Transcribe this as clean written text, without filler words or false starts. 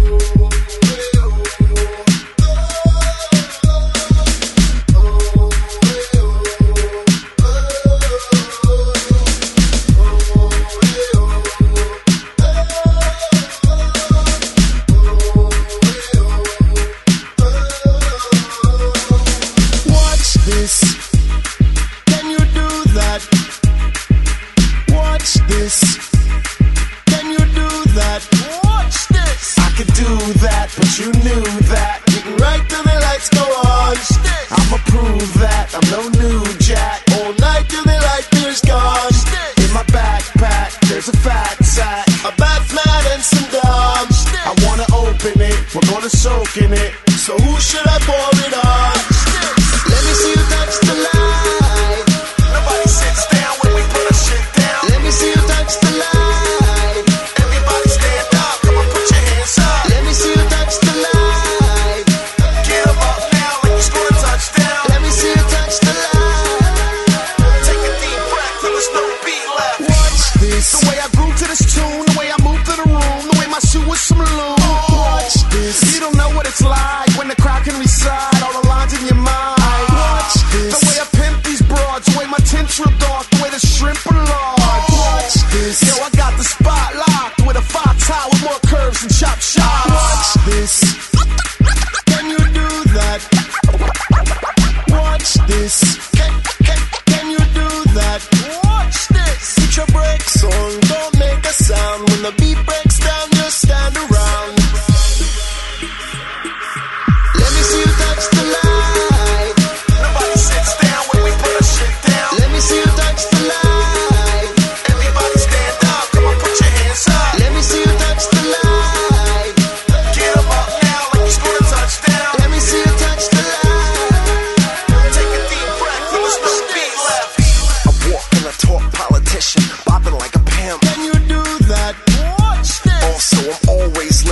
You knew that. Getting right till the lights go on. I'ma prove that I'm no new jack. All night till the light beer's gone. In my backpack, there's a fat sack, a bath mat and some gum. I wanna open it, we're gonna soak in it. So who should I pour it on? Let me see you touch the light. Nobody sits down when we put our shit down. Let me see you touch the light. Everybody stand up, come on, put your hands up. Let me see you touch the light. Get up now, like you scored a touchdown. Let me see you touch the light. Take a deep breath till there's no beat left. Watch this. The way I grew to this tune, the way I moved through the room, the way my shoe was some loom. Watch this. You don't know what it's like when the crowd can recite all the lines in your mind. Watch this. The way I pimp these broads, the way my tints real dark, the way the shrimp are large. Watch this. Yo, I got the spot locked with a fox high with more curves and chop shots. Watch this. Can you do that? Watch this. Can you do that? Watch this. Put your brakes on, don't make a sound. When the beat breaks down, just stand around. Let me see you touch the light. Nobody sits down when we put our shit down. Let me see you touch the light. Everybody stand up, come on, put your hands up. Let me see you touch the light. Get up now, like you scored a touchdown. Let me see you touch the light. Take a deep breath, till there's no beat left. I walk and I talk politician, bopping like a pimp. Can you do that? Watch this. Also, I'm always